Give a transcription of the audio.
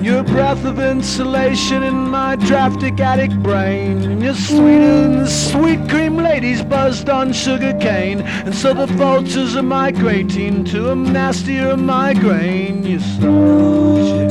You're a breath of insulation in my draftic attic brain. And you're sweeter than the sweet cream ladies buzzed on sugar cane. And so the vultures are migrating to a nastier migraine. You son of a